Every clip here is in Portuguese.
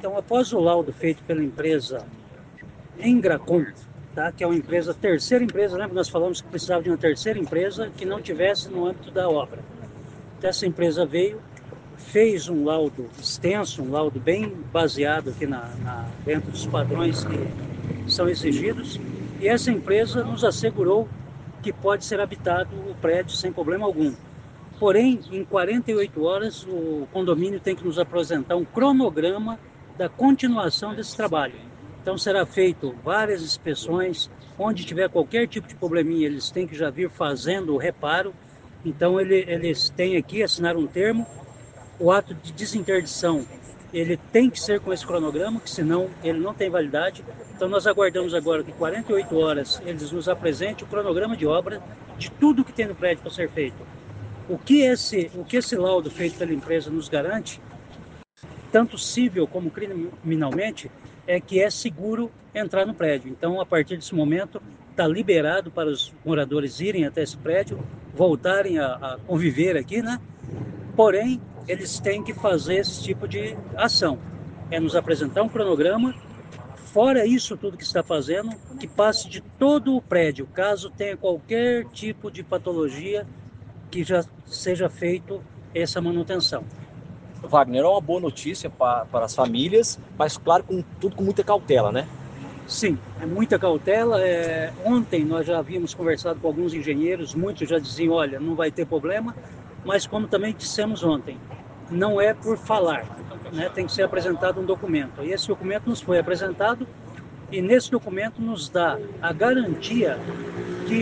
Então, após o laudo feito pela empresa Emgracon, tá? Que é uma empresa, terceira empresa, lembra que nós falamos que precisava de uma terceira empresa que não tivesse no âmbito da obra. Então, essa empresa veio, fez um laudo extenso, um laudo bem baseado aqui dentro dos padrões que são exigidos, e essa empresa nos assegurou que pode ser habitado o prédio sem problema algum. Porém, em 48 horas, o condomínio tem que nos apresentar um cronograma da continuação desse trabalho. Então, será feito várias inspeções, onde tiver qualquer tipo de probleminha, eles têm que já vir fazendo o reparo. Então, eles têm aqui, assinar um termo, o ato de desinterdição, ele tem que ser com esse cronograma, que senão ele não tem validade. Então, nós aguardamos agora que 48 horas eles nos apresentem o cronograma de obra de tudo que tem no prédio para ser feito. O que esse laudo feito pela empresa nos garante, tanto civil como criminalmente, é que é seguro entrar no prédio. Então, a partir desse momento, está liberado para os moradores irem até esse prédio, voltarem a conviver aqui, né? Porém, eles têm que fazer esse tipo de ação. É nos apresentar um cronograma, fora isso tudo que está fazendo, que passe de todo o prédio, caso tenha qualquer tipo de patologia, que já seja feito essa manutenção. Wagner, é uma boa notícia para as famílias, mas claro, tudo com muita cautela, né? Sim, é muita cautela. Ontem nós já havíamos conversado com alguns engenheiros, muitos já diziam, olha, não vai ter problema, mas como também dissemos ontem, não é por falar, né? Tem que ser apresentado um documento. E esse documento nos foi apresentado, e nesse documento nos dá a garantia que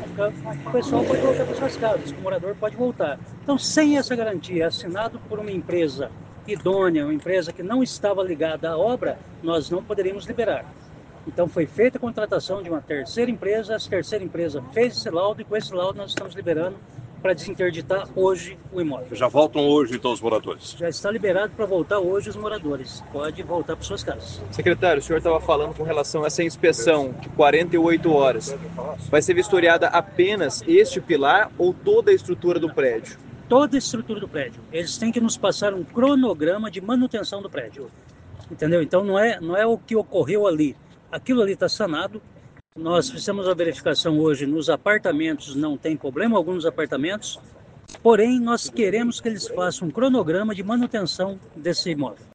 o pessoal pode voltar para suas casas, que o morador pode voltar. Então, sem essa garantia, assinado por uma empresa idônea, uma empresa que não estava ligada à obra, nós não poderíamos liberar. Então, foi feita a contratação de uma terceira empresa, essa terceira empresa fez esse laudo, e com esse laudo nós estamos liberando para desinterditar hoje o imóvel. Já voltam hoje, então, os moradores? Já está liberado para voltar hoje os moradores. Pode voltar para suas casas. Secretário, o senhor estava falando com relação a essa inspeção de 48 horas. Vai ser vistoriada apenas este pilar ou toda a estrutura do prédio? Toda a estrutura do prédio. Eles têm que nos passar um cronograma de manutenção do prédio. Entendeu? Então não é o que ocorreu ali. Aquilo ali está sanado. Nós fizemos a verificação hoje nos apartamentos, não tem problema algum nos apartamentos, porém nós queremos que eles façam um cronograma de manutenção desse imóvel.